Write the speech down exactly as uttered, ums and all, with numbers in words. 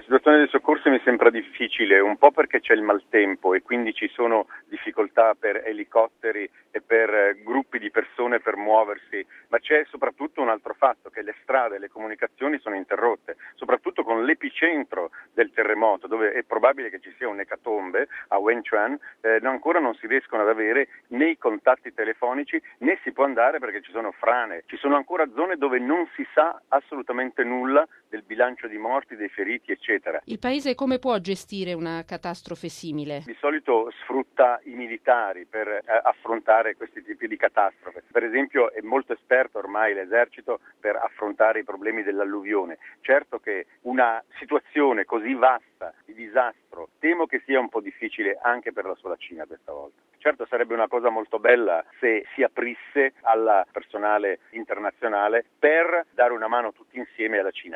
situazione dei soccorsi mi sembra difficile, un po' perché c'è il maltempo e quindi ci sono difficoltà per elicotteri e per eh, gruppi di persone per muoversi, ma c'è soprattutto un altro fatto, che le strade e le comunicazioni sono interrotte, soprattutto con l'epicentro del terremoto, dove è probabile che ci sia un'ecatombe a Wenchuan, eh, ancora non si riescono ad avere né i contatti telefonici né si può andare perché ci sono frane, ci sono ancora zone dove non si sa assolutamente nulla del bilancio di morti, dei feriti, eccetera. Il paese come può gestire una catastrofe simile? Di solito sfrutta i militari per eh, affrontare questi tipi di catastrofe. Per esempio è molto esperto ormai l'esercito per affrontare i problemi dell'alluvione. Certo che una situazione così vasta di disastro temo che sia un po' difficile anche per la sola Cina questa volta. Certo sarebbe una cosa molto bella se si aprisse al personale internazionale per dare una mano tutti insieme alla Cina.